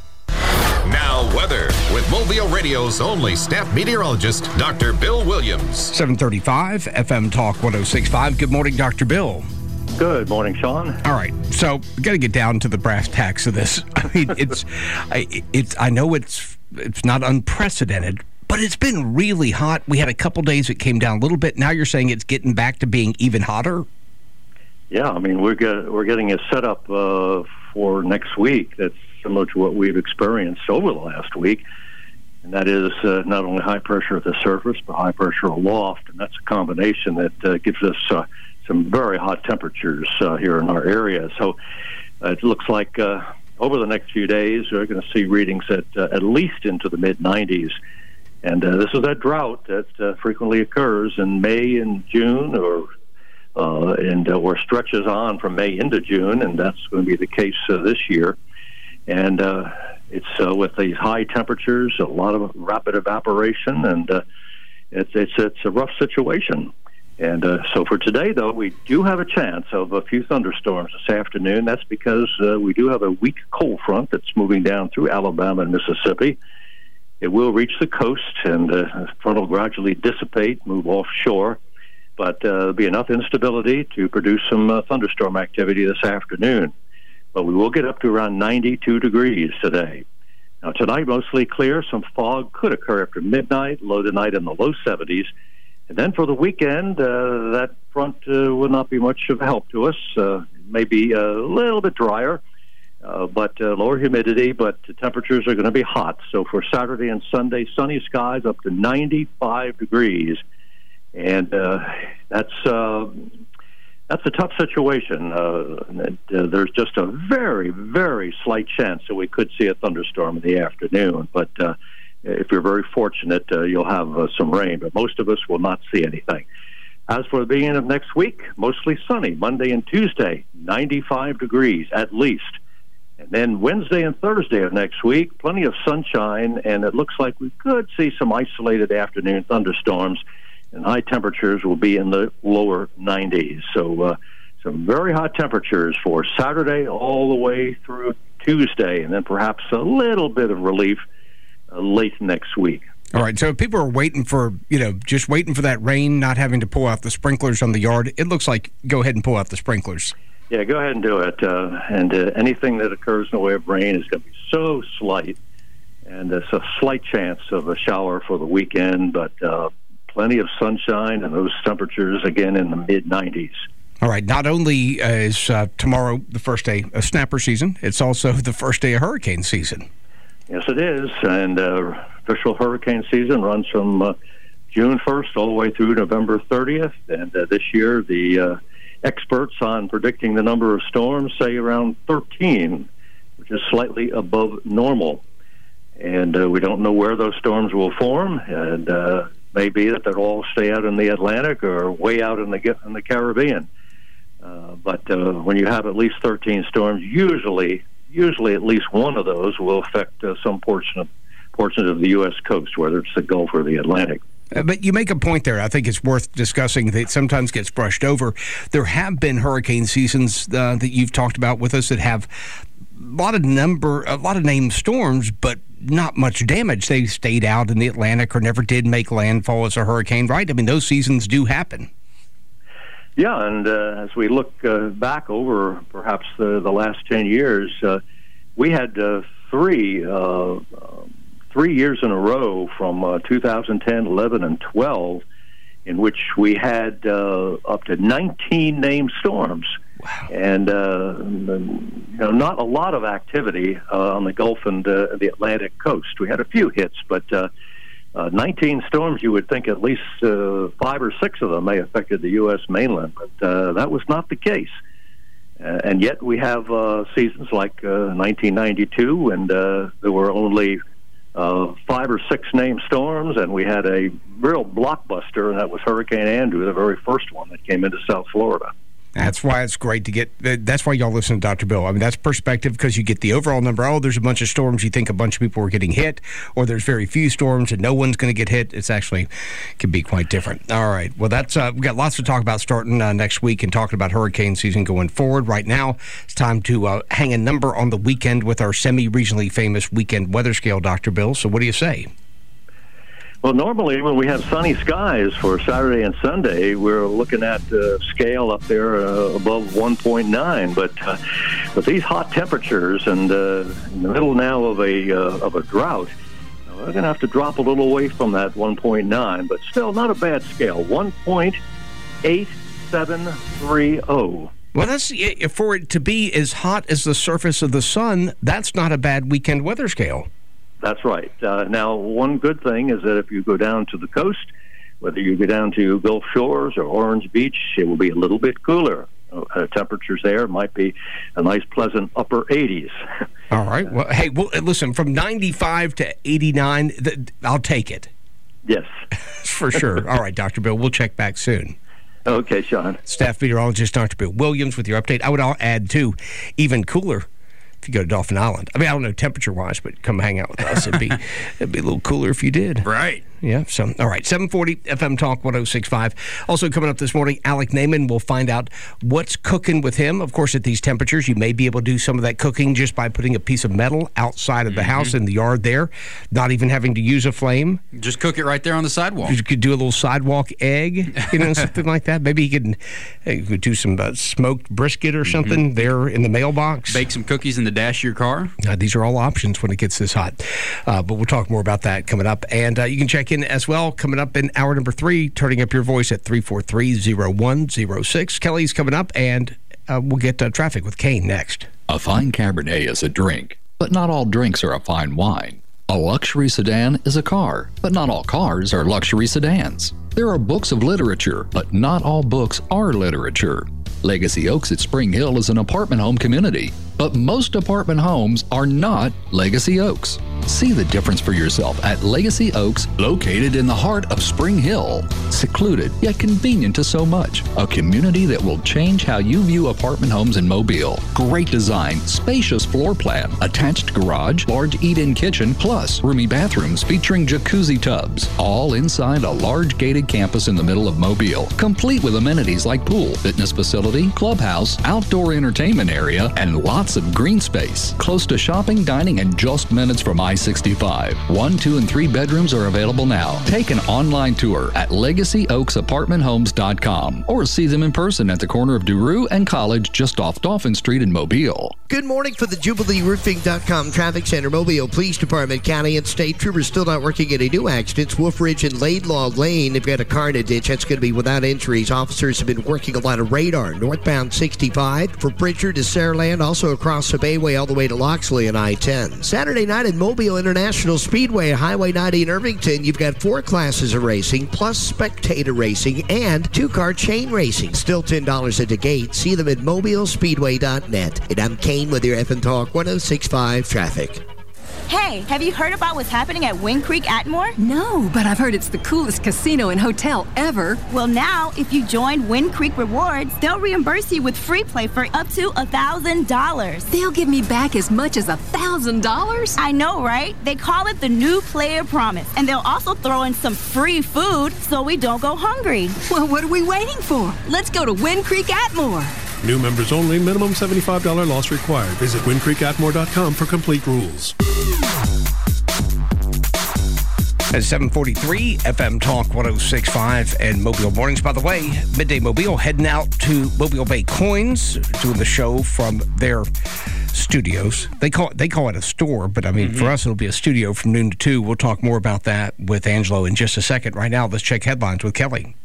Now, weather with Mobile Radio's only staff meteorologist, Doctor Bill Williams. seven thirty-five, F M Talk one oh six point five. Good morning, Doctor Bill. Good morning, Sean. All right, so we got to get down to the brass tacks of this. I mean, it's, I, it's. I know it's, it's not unprecedented, but it's been really hot. We had a couple days it came down a little bit. Now you're saying it's getting back to being even hotter. Yeah, I mean we're get, we're getting a setup uh, for next week that's similar to what we've experienced over the last week, and that is uh, not only high pressure at the surface, but high pressure aloft, and that's a combination that uh, gives us uh, some very hot temperatures uh, here in our area. So uh, it looks like uh, over the next few days we're going to see readings at uh, at least into the mid nineties, and uh, this is that drought that uh, frequently occurs in May and June, or uh, and uh, or stretches on from May into June, and that's going to be the case uh, this year. And uh, it's uh, with these high temperatures, a lot of rapid evaporation, and uh, it's it's it's a rough situation. And uh, so for today, though, we do have a chance of a few thunderstorms this afternoon. That's because uh, we do have a weak cold front that's moving down through Alabama and Mississippi. It will reach the coast, and uh, the front will gradually dissipate, move offshore, but uh, there'll be enough instability to produce some uh, thunderstorm activity this afternoon. But we will get up to around ninety-two degrees today. Now, tonight, mostly clear. Some fog could occur after midnight, low tonight in the low seventies. And then for the weekend, uh, that front uh, will not be much of a help to us. Uh, maybe a little bit drier, uh, but uh, lower humidity, but the temperatures are going to be hot. So for Saturday and Sunday, sunny skies up to ninety-five degrees. And uh, that's... Uh, That's a tough situation. Uh, uh, there's just a very, very slight chance that we could see a thunderstorm in the afternoon. But uh, if you're very fortunate, uh, you'll have uh, some rain. But most of us will not see anything. As for the beginning of next week, mostly sunny. Monday and Tuesday, ninety-five degrees at least. And then Wednesday and Thursday of next week, plenty of sunshine. And it looks like we could see some isolated afternoon thunderstorms. And high temperatures will be in the lower nineties. So uh, some very hot temperatures for Saturday all the way through Tuesday, and then perhaps a little bit of relief uh, late next week. All right, so if people are waiting for, you know, just waiting for that rain, not having to pull out the sprinklers on the yard, it looks like go ahead and pull out the sprinklers. Yeah, go ahead and do it. Uh, and uh, anything that occurs in the way of rain is going to be so slight, and there's a slight chance of a shower for the weekend, but uh, plenty of sunshine and those temperatures again in the mid nineties. All right. Not only uh, is uh, tomorrow the first day of snapper season, it's also the first day of hurricane season. Yes, it is. And uh, official hurricane season runs from uh, June first all the way through November thirtieth. And uh, this year, the uh, experts on predicting the number of storms say around thirteen, which is slightly above normal. And uh, we don't know where those storms will form. And uh, maybe that they'll all stay out in the Atlantic or way out in the, in the Caribbean. Uh, but uh, when you have at least thirteen storms, usually usually at least one of those will affect uh, some portion of portions of the U S coast, whether it's the Gulf or the Atlantic. Uh, but you make a point there. I think it's worth discussing that sometimes gets brushed over. There have been hurricane seasons uh, that you've talked about with us that have a lot of number, a lot of named storms, but not much damage. They stayed out in the Atlantic or never did make landfall as a hurricane, right? I mean, those seasons do happen. Yeah, and uh, as we look uh, back over perhaps the, the last ten years, uh, we had uh, three uh, three years in a row from uh, two thousand ten, eleven, and twelve in which we had uh, up to nineteen named storms. Wow. And, uh, you know, not a lot of activity uh, on the Gulf and uh, the Atlantic coast. We had a few hits, but uh, uh, nineteen storms, you would think at least uh, five or six of them may have affected the U S mainland, but uh, that was not the case. Uh, and yet we have uh, seasons like uh, nineteen ninety-two, and uh, there were only uh, five or six named storms, and we had a real blockbuster, and that was Hurricane Andrew, the very first one that came into South Florida. That's why it's great to get, that's why y'all listen to Doctor Bill. I mean, that's perspective, because you get the overall number. Oh, there's a bunch of storms. You think a bunch of people are getting hit, or there's very few storms and no one's going to get hit. It's actually can be quite different. All right. Well, that's uh, we've got lots to talk about starting uh, next week and talking about hurricane season going forward. Right now, it's time to uh, hang a number on the weekend with our semi-regionally famous weekend weather scale, Doctor Bill. So what do you say? Well, normally when we have sunny skies for Saturday and Sunday, we're looking at uh, scale up there uh, above one point nine. But uh, with these hot temperatures and uh, in the middle now of a uh, of a drought, we're going to have to drop a little away from that one point nine. But still, not a bad scale. one point eight seven three zero. Well, that's for it to be as hot as the surface of the sun. That's not a bad weekend weather scale. That's right. Uh, now, one good thing is that if you go down to the coast, whether you go down to Gulf Shores or Orange Beach, it will be a little bit cooler. Uh, temperatures there might be a nice, pleasant upper eighties. All right. Well, hey, well, listen, from ninety-five to eighty-nine, th- I'll take it. Yes. For sure. All right, Doctor Bill, we'll check back soon. Okay, Sean. Staff meteorologist Doctor Bill Williams with your update. I would add, too, even cooler if you go to Dauphin Island. I mean, I don't know temperature-wise, but come hang out with us. It'd be, it'd be a little cooler if you did. Right. Yeah, so, all right, seven forty F M Talk one oh six point five. Also coming up this morning, Alec Naiman will find out what's cooking with him. Of course, at these temperatures, you may be able to do some of that cooking just by putting a piece of metal outside of the mm-hmm. house in the yard there, not even having to use a flame. Just cook it right there on the sidewalk. You could do a little sidewalk egg, you know, something like that. Maybe you could, you could do some uh, smoked brisket or something mm-hmm. there in the mailbox. Bake some cookies in the dash of your car. Uh, these are all options when it gets this hot. Uh, but we'll talk more about that coming up. And uh, you can check in as well coming up in hour number three, turning up your voice at three four three, oh one oh six. Kelly's coming up, and uh, we'll get uh, traffic with Kane next. A fine Cabernet is a drink, but not all drinks are a fine wine. A luxury sedan is a car, but not all cars are luxury sedans. There are books of literature, but not all books are literature. Legacy Oaks at Spring Hill is an apartment home community, but most apartment homes are not Legacy Oaks. See the difference for yourself at Legacy Oaks, located in the heart of Spring Hill. Secluded, yet convenient to so much. A community that will change how you view apartment homes in Mobile. Great design, spacious floor plan, attached garage, large eat-in kitchen, plus roomy bathrooms featuring jacuzzi tubs. All inside a large gated campus in the middle of Mobile, complete with amenities like pool, fitness facility, clubhouse, outdoor entertainment area, and lots of green space. Close to shopping, dining, and just minutes from I I sixty-five. One, two, and three bedrooms are available now. Take an online tour at legacy oaks apartment homes dot com or see them in person at the corner of DeRue and College just off Dolphin Street in Mobile. Good morning for the Jubilee Roofing dot com Traffic Center. Mobile Police Department, County and State Troopers still not working any new accidents. Wolf Ridge and Laidlaw Lane, they've got a car in a ditch. That's going to be without injuries. Officers have been working a lot of radar. Northbound sixty-five from Bridger to Saraland, also across the Bayway all the way to Loxley and I ten. Saturday night at Mobile International Speedway, Highway ninety in Irvington, you've got four classes of racing, plus spectator racing and two-car chain racing. Still ten dollars at the gate. See them at mobile speedway dot net. And I'm Kane with your F M Talk one oh six point five traffic. Hey, have you heard about what's happening at Wind Creek Atmore? No, but I've heard it's the coolest casino and hotel ever. Well, now, if you join Wind Creek Rewards, they'll reimburse you with free play for up to one thousand dollars. They'll give me back as much as one thousand dollars? I know, right? They call it the New Player Promise, and they'll also throw in some free food so we don't go hungry. Well, what are we waiting for? Let's go to Wind Creek Atmore. New members only. Minimum seventy-five dollars loss required. Visit wind creek atmore dot com for complete rules. At seven forty-three, F M Talk one oh six point five and Mobile Mornings. By the way, Midday Mobile heading out to Mobile Bay Coins, doing the show from their studios. They call it, they call it a store, but I mean, mm-hmm. for us, it'll be a studio from noon to two. We'll talk more about that with Angelo in just a second. Right now, let's check headlines with Kelly.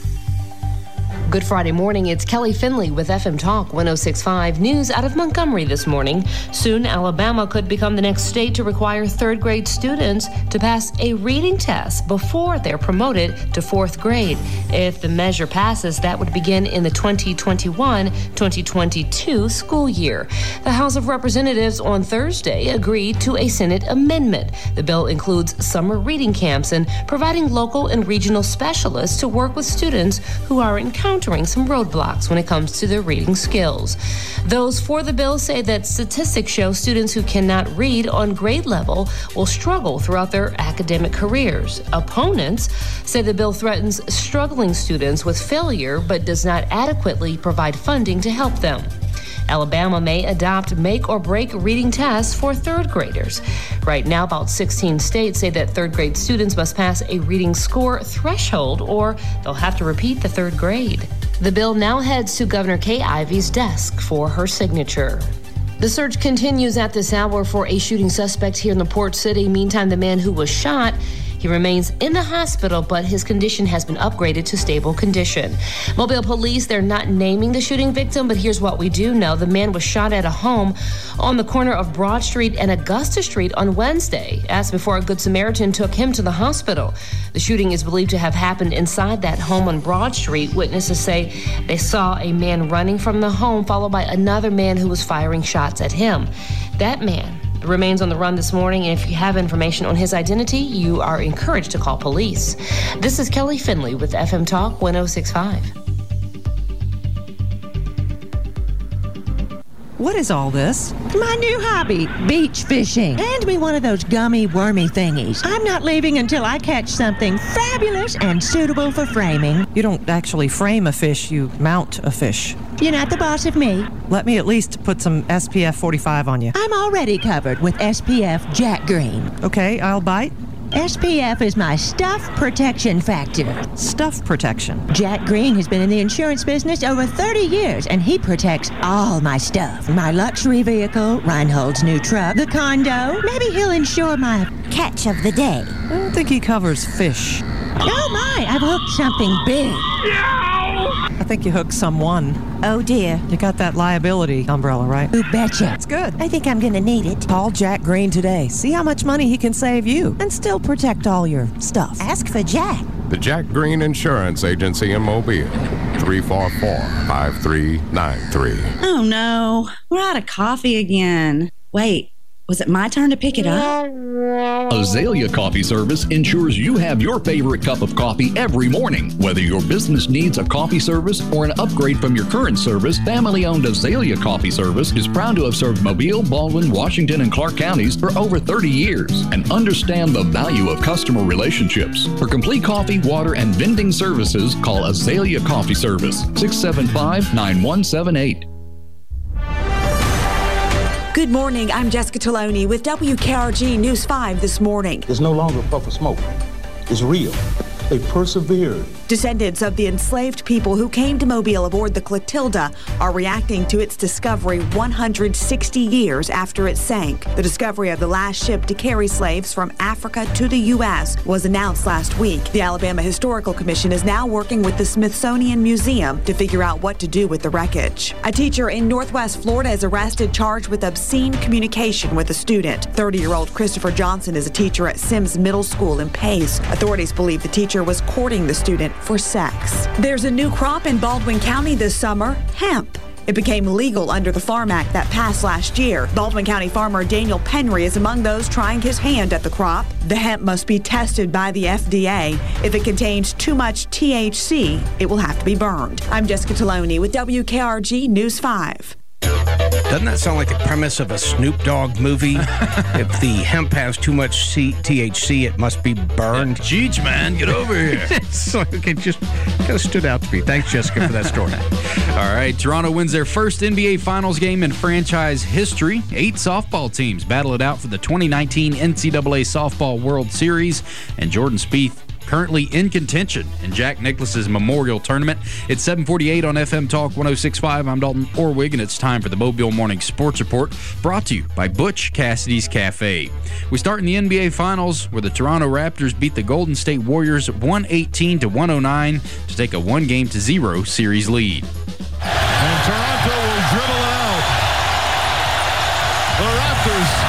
Good Friday morning. It's Kelly Finley with F M Talk one oh six point five. News out of Montgomery this morning. Soon, Alabama could become the next state to require third grade students to pass a reading test before they're promoted to fourth grade. If the measure passes, that would begin in the twenty twenty-one twenty twenty-two school year. The House of Representatives on Thursday agreed to a Senate amendment. The bill includes summer reading camps and providing local and regional specialists to work with students who are encountering some roadblocks when it comes to their reading skills. Those for the bill say that statistics show students who cannot read on grade level will struggle throughout their academic careers. Opponents say the bill threatens struggling students with failure but does not adequately provide funding to help them. Alabama may adopt make-or-break reading tests for third graders. Right now, about sixteen states say that third grade students must pass a reading score threshold or they'll have to repeat the third grade. The bill now heads to Governor Kay Ivey's desk for her signature. The search continues at this hour for a shooting suspect here in the Port City. Meantime, the man who was shot, he remains in the hospital, but his condition has been upgraded to stable condition. Mobile police, they're not naming the shooting victim, but here's what we do know. The man was shot at a home on the corner of Broad Street and Augusta Street on Wednesday. As before, a Good Samaritan took him to the hospital. The shooting is believed to have happened inside that home on Broad Street. Witnesses say they saw a man running from the home, followed by another man who was firing shots at him. That man remains on the run this morning, and if you have information on his identity, you are encouraged to call police. This is Kelly Finley with F M Talk one oh six point five. What is all this? My new hobby, beach fishing. Hand me one of those gummy, wormy thingies. I'm not leaving until I catch something fabulous and suitable for framing. You don't actually frame a fish, you mount a fish. You're not the boss of me. Let me at least put some S P F forty-five on you. I'm already covered with S P F Jack Green. Okay, I'll bite. S P F is my stuff protection factor. Stuff protection? Jack Green has been in the insurance business over thirty years, and he protects all my stuff. My luxury vehicle, Reinhold's new truck, the condo. Maybe he'll insure my catch of the day. I don't think he covers fish. Oh my, I've hooked something big. I think you hooked someone. Oh dear. You got that liability umbrella, right? Who betcha? It's good. I think I'm gonna need it. Call Jack Green today. See how much money he can save you and still protect all your stuff. Ask for Jack. The Jack Green Insurance Agency in Mobile. three four four, five three nine three. Oh no, we're out of coffee again. Wait, was it my turn to pick it up? Azalea Coffee Service ensures you have your favorite cup of coffee every morning. Whether your business needs a coffee service or an upgrade from your current service, family-owned Azalea Coffee Service is proud to have served Mobile, Baldwin, Washington, and Clark counties for over thirty years and understand the value of customer relationships. For complete coffee, water, and vending services, call Azalea Coffee Service, six seven five, nine one seven eight. Good morning. I'm Jessica Taloni with W K R G News five this morning. It's no longer a puff of smoke. It's real. They persevered. Descendants of the enslaved people who came to Mobile aboard the Clotilda are reacting to its discovery one hundred sixty years after it sank. The discovery of the last ship to carry slaves from Africa to the U S was announced last week. The Alabama Historical Commission is now working with the Smithsonian Museum to figure out what to do with the wreckage. A teacher in Northwest Florida is arrested charged with obscene communication with a student. thirty-year-old Christopher Johnson is a teacher at Sims Middle School in Pace. Authorities believe the teacher was courting the student for sex. There's a new crop in Baldwin County this summer, hemp. It became legal under the Farm Act that passed last year. Baldwin County farmer Daniel Penry is among those trying his hand at the crop. The hemp must be tested by the F D A. If it contains too much T H C, it will have to be burned. I'm Jessica Taloni with W K R G News five. Doesn't that sound like the premise of a Snoop Dogg movie? If the hemp has too much C- T H C, it must be burned. Cheech, man, get over here. It's like it just kind of stood out to me. Thanks, Jessica, for that story. All right, Toronto wins their first N B A Finals game in franchise history. Eight softball teams battle it out for the twenty nineteen N C double A Softball World Series, and Jordan Spieth currently in contention in Jack Nicklaus's Memorial Tournament. It's seven forty-eight on F M Talk one oh six point five. I'm Dalton Orwig, and it's time for the Mobile Morning Sports Report, brought to you by Butch Cassidy's Cafe. We start in the N B A Finals, where the Toronto Raptors beat the Golden State Warriors one eighteen to one oh nine to take a one game to zero series lead. And Toronto will dribble it out. The Raptors,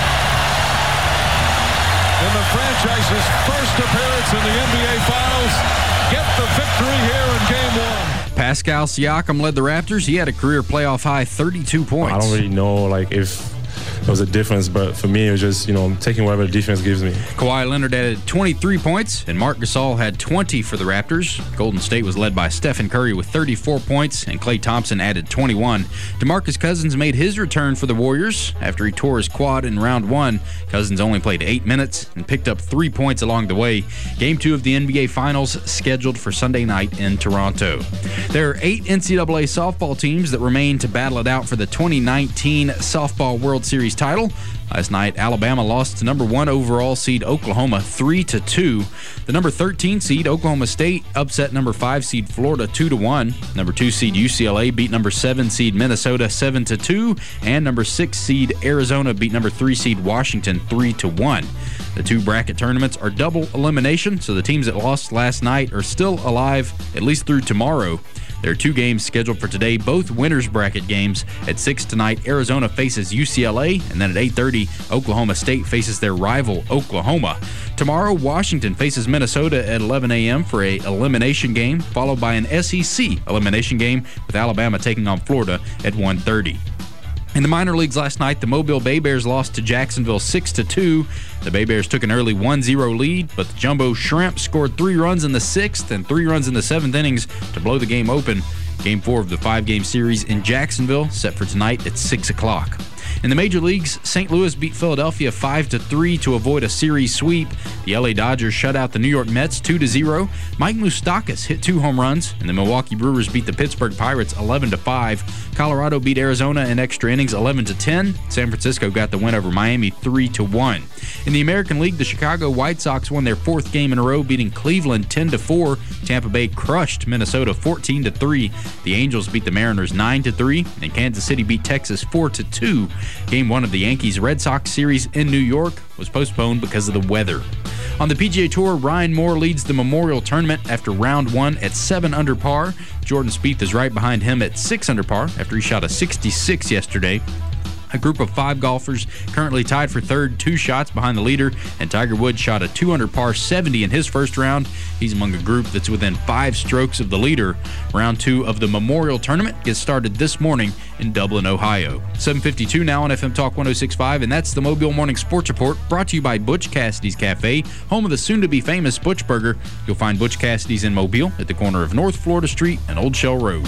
in the franchise's first appearance in the N B A Finals, get the victory here in Game one. Pascal Siakam led the Raptors. He had a career playoff high thirty-two points. I don't really know like if there was a difference, but for me it was just, you know, taking whatever the defense gives me. Kawhi Leonard added twenty-three points, and Marc Gasol had twenty for the Raptors. Golden State was led by Stephen Curry with thirty-four points, and Klay Thompson added twenty-one. DeMarcus Cousins made his return for the Warriors after he tore his quad in round one. Cousins only played eight minutes and picked up three points along the way. Game two of the N B A Finals scheduled for Sunday night in Toronto. There are eight N C double A softball teams that remain to battle it out for the twenty nineteen Softball World Series title. Last night, Alabama lost to number one overall seed Oklahoma three to two. The number thirteen seed Oklahoma State upset number five seed Florida two to one. Number two seed U C L A beat number seven seed Minnesota seven to two, and number six seed Arizona beat number three seed Washington three to one. The two bracket tournaments are double elimination, so the teams that lost last night are still alive at least through tomorrow. There are two games scheduled for today, both winners bracket games. At six tonight, Arizona faces U C L A, and then at eight thirty, Oklahoma State faces their rival, Oklahoma. Tomorrow, Washington faces Minnesota at eleven a.m. for a elimination game, followed by an S E C elimination game, with Alabama taking on Florida at one thirty. In the minor leagues last night, the Mobile Bay Bears lost to Jacksonville six to two. The Bay Bears took an early one zero lead, but the Jumbo Shrimp scored three runs in the sixth and three runs in the seventh innings to blow the game open. Game four of the five-game series in Jacksonville set for tonight at six o'clock. In the major leagues, Saint Louis beat Philadelphia five to three to avoid a series sweep. The L A Dodgers shut out the New York Mets two to zero. Mike Moustakas hit two home runs, and the Milwaukee Brewers beat the Pittsburgh Pirates eleven to five. Colorado beat Arizona in extra innings eleven to ten. San Francisco got the win over Miami three to one. In the American League, the Chicago White Sox won their fourth game in a row, beating Cleveland ten to four. Tampa Bay crushed Minnesota fourteen to three. The Angels beat the Mariners nine to three, and Kansas City beat Texas four to two. Game one of the Yankees-Red Sox series in New York was postponed because of the weather. On the P G A Tour, Ryan Moore leads the Memorial Tournament after round one at seven under par. Jordan Spieth is right behind him at six under par after he shot a sixty-six yesterday. A group of five golfers currently tied for third, two shots behind the leader, and Tiger Woods shot a two under par seventy in his first round. He's among a group that's within five strokes of the leader. Round two of the Memorial Tournament gets started this morning in Dublin, Ohio. seven fifty-two now on F M Talk one oh six point five, and that's the Mobile Morning Sports Report, brought to you by Butch Cassidy's Cafe, home of the soon-to-be-famous Butch Burger. You'll find Butch Cassidy's in Mobile at the corner of North Florida Street and Old Shell Road.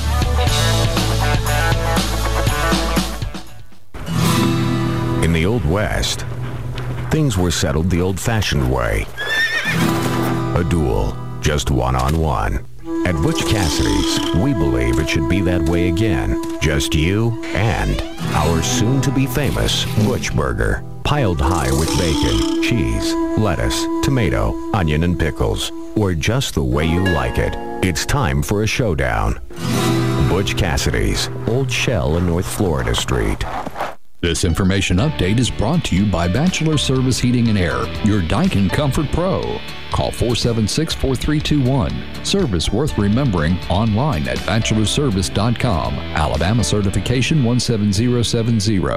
In the Old West, things were settled the old-fashioned way. A duel, just one-on-one. At Butch Cassidy's, we believe it should be that way again. Just you and our soon-to-be famous Butch Burger. Piled high with bacon, cheese, lettuce, tomato, onion, and pickles. Or just the way you like it. It's time for a showdown. Butch Cassidy's, Old Shell in North Florida Street. This information update is brought to you by Bachelor Service Heating and Air, your Daikin Comfort Pro. Call four seven six, four three two one. Service worth remembering online at bachelor service dot com. Alabama certification one seven zero seven zero.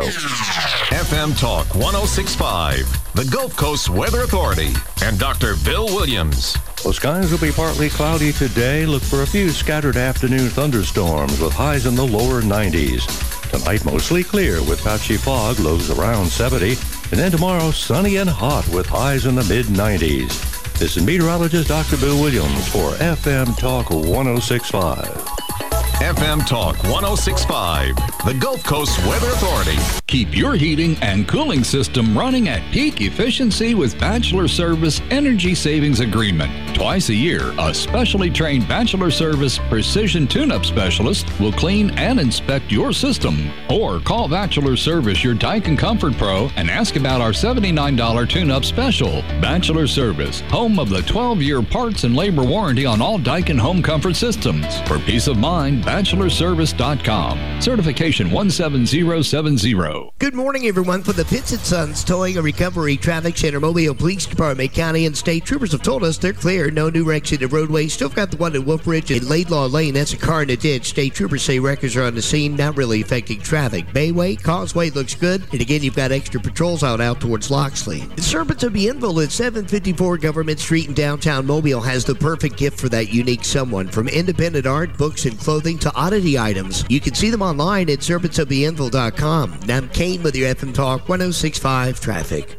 F M Talk one oh six point five, the Gulf Coast Weather Authority, and Doctor Bill Williams. Well, skies will be partly cloudy today. Look for a few scattered afternoon thunderstorms with highs in the lower nineties. Tonight, mostly clear with patchy fog, lows around seventy. And then tomorrow, sunny and hot with highs in the mid nineties. This is meteorologist Doctor Bill Williams for F M Talk one oh six point five. F M Talk one oh six point five, the Gulf Coast Weather Authority. Keep your heating and cooling system running at peak efficiency with Bachelor Service Energy Savings Agreement. Twice a year, a specially trained Bachelor Service Precision Tune-Up Specialist will clean and inspect your system. Or call Bachelor Service, your Daikin Comfort Pro, and ask about our seventy-nine dollars tune-up special. Bachelor Service, home of the twelve-year parts and labor warranty on all Daikin home comfort systems. For peace of mind, bachelor service dot com. Certification one seven zero seven zero. Good morning, everyone. For the Pitts and Sons Towing and Recovery Traffic Center, Mobile Police Department, County, and State Troopers have told us they're clear. No new wrecks in the roadway. Still got the one at Wolf Ridge and Laidlaw Lane. That's a car in a ditch. State Troopers say wreckers are on the scene, not really affecting traffic. Bayway, Causeway looks good. And again, you've got extra patrols out out towards Loxley. The Serpents of Bienville at seven fifty-four Government Street in downtown Mobile has the perfect gift for that unique someone. From independent art, books, and clothing to oddity items. You can see them online at serpents of bienville dot com. Now I'm Kane with your F M Talk one oh six point five traffic.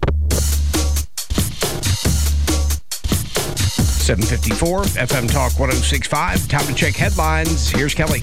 seven fifty-four, F M Talk one oh six point five. Time to check headlines. Here's Kelly.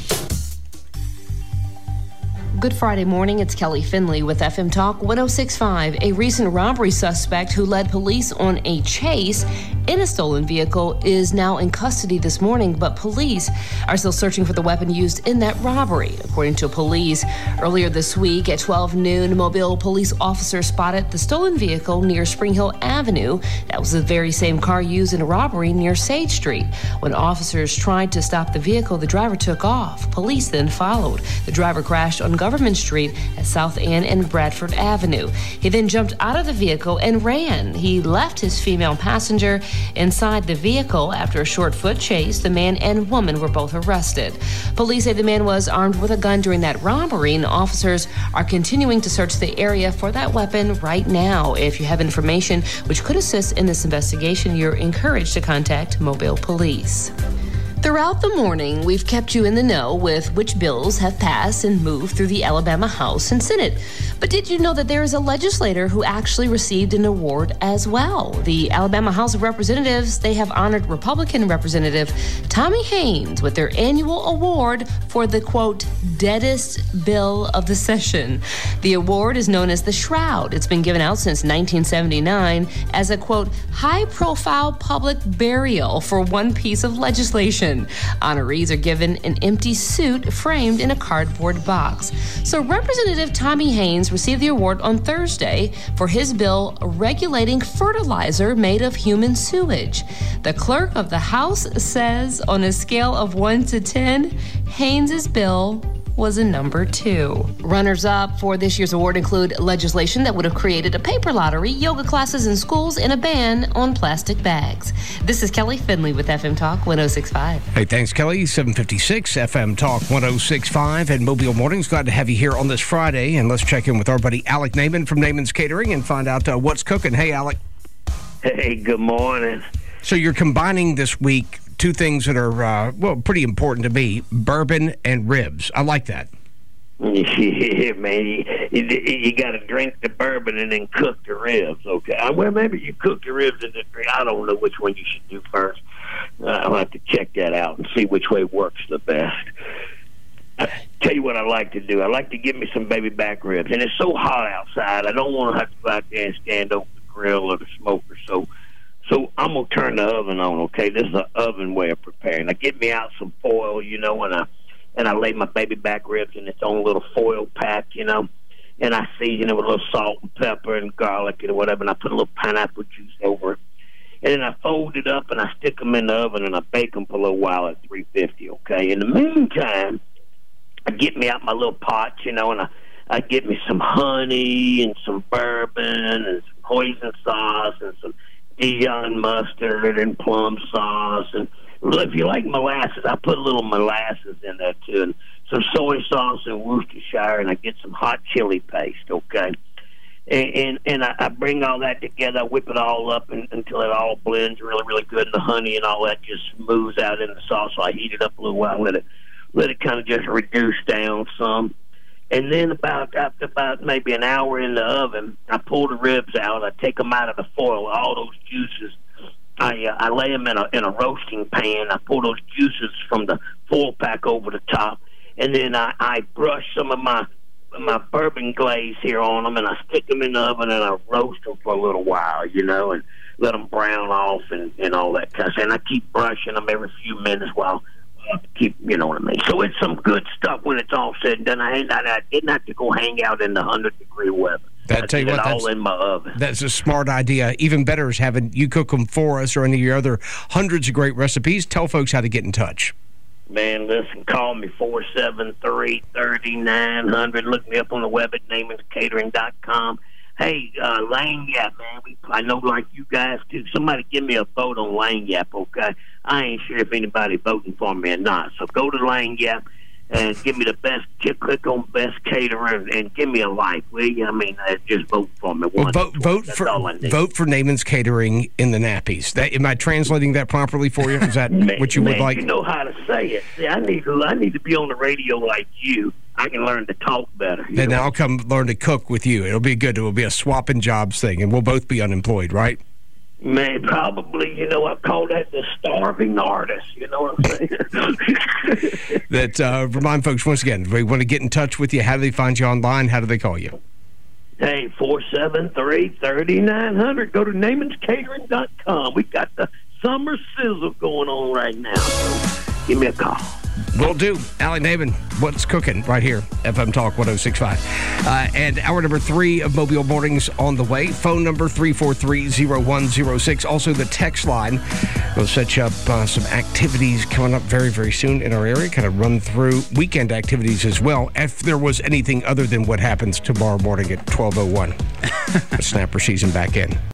Good Friday morning. It's Kelly Finley with F M Talk one oh six point five. A recent robbery suspect who led police on a chase in a stolen vehicle is now in custody this morning, but police are still searching for the weapon used in that robbery. According to police, earlier this week at twelve noon, Mobile police officers spotted the stolen vehicle near Spring Hill Avenue. That was the very same car used in a robbery near Sage Street. When officers tried to stop the vehicle, the driver took off. Police then followed. The driver crashed on Government Street at South Ann and Bradford Avenue. He then jumped out of the vehicle and ran. He left his female passenger inside the vehicle. After a short foot chase, the man and woman were both arrested. Police say the man was armed with a gun during that robbery, and officers are continuing to search the area for that weapon right now. If you have information which could assist in this investigation, you're encouraged to contact Mobile Police. Throughout the morning, we've kept you in the know with which bills have passed and moved through the Alabama House and Senate. But did you know that there is a legislator who actually received an award as well? The Alabama House of Representatives, they have honored Republican Representative Tommy Haynes with their annual award for the, quote, deadest bill of the session. The award is known as the Shroud. It's been given out since nineteen seventy-nine as a, quote, high-profile public burial for one piece of legislation. Honorees are given an empty suit framed in a cardboard box. So Representative Tommy Haynes received the award on Thursday for his bill regulating fertilizer made of human sewage. The clerk of the House says on a scale of one to ten, Haynes' bill was a number two. Runners-up for this year's award include legislation that would have created a paper lottery, yoga classes in schools, and a ban on plastic bags. This is Kelly Finley with F M Talk one oh six point five. Hey, thanks, Kelly. seven fifty-six, F M Talk one oh six point five and Mobile Mornings. Glad to have you here on this Friday. And let's check in with our buddy Alec Naiman from Naiman's Catering and find out uh, what's cooking. Hey, Alec. Hey, good morning. So you're combining this week two things that are, uh, well, pretty important to me, bourbon and ribs. I like that. Yeah, man. You, you, you got to drink the bourbon and then cook the ribs, okay? Well, maybe you cook the ribs and then drink. I don't know which one you should do first. Uh, I'll have to check that out and see which way works the best. I tell you what I like to do. I like to give me some baby back ribs. And it's so hot outside, I don't want to have to go out there and stand over the grill or the smoker. So, so I'm going to turn the oven on, okay? This is an oven way of preparing. I get me out some foil, you know, and I, and I lay my baby back ribs in its own little foil pack, you know, and I season it with a little salt and pepper and garlic and whatever, and I put a little pineapple juice over it. And then I fold it up and I stick them in the oven and I bake them for a little while at three fifty, okay? In the meantime, I get me out my little pots, you know, and I, I get me some honey and some bourbon and some hoisin sauce and some Dijon mustard and plum sauce. And if you like molasses, I put a little molasses in there too, and some soy sauce and Worcestershire, and I get some hot chili paste, okay? And and, and I, I bring all that together, I whip it all up and, until it all blends really, really good, and the honey and all that just moves out in the sauce. So I heat it up a little while, let it let it kind of just reduce down some. And then about after about maybe an hour in the oven, I pull the ribs out. I take them out of the foil, all those juices. I uh, I lay them in a in a roasting pan. I pull those juices from the foil pack over the top, and then I, I brush some of my my bourbon glaze here on them, and I stick them in the oven and I roast them for a little while, you know, and let them brown off and, and all that kind of stuff. And I keep brushing them every few minutes while I keep, you know what I mean. So it's some good stuff when it's all said and done. I, ain't, I didn't have to go hang out in the hundred degree weather. That I tell you did what, it all that's, in my oven. That's a smart idea. Even better is having you cook them for us or any of your other hundreds of great recipes. Tell folks how to get in touch. Man, listen, call me four seven three, three nine zero zero. Look me up on the web at Naaman's Catering dot com. Hey, uh, Lane Yap, man, we, I know like you guys do. Somebody give me a vote on Lane Yap, okay? I ain't sure if anybody voting for me or not. So go to Lane Yap and give me the best, click on best caterer and, and give me a like, will you? I mean, uh, just vote for me. Well, vote vote for vote for Naaman's Catering in the Nappies. That, am I translating that properly for you? Is that man, what you man, would like? You know how to say it. See, I need to, I need to be on the radio like you. I can learn to talk better. Then know? I'll come learn to cook with you. It'll be good. It will be a swapping jobs thing, and we'll both be unemployed, right? Man, probably, you know, I call that the starving artist, you know what I'm saying? that, uh, remind folks, once again, if they want to get in touch with you, how do they find you online? How do they call you? Hey, four seven three, three nine zero zero. Go to Naaman's Catering dot com. We got the summer sizzle going on right now. So give me a call. Will do. Allie Naaman, what's cooking right here, F M Talk one oh six point five. Uh, and hour number three of Mobile Mornings on the way. Phone number three four three, zero one zero six. Also the text line. We'll set you up uh, some activities coming up very, very soon in our area. Kind of run through weekend activities as well, if there was anything other than what happens tomorrow morning at twelve oh one. Snapper season back in.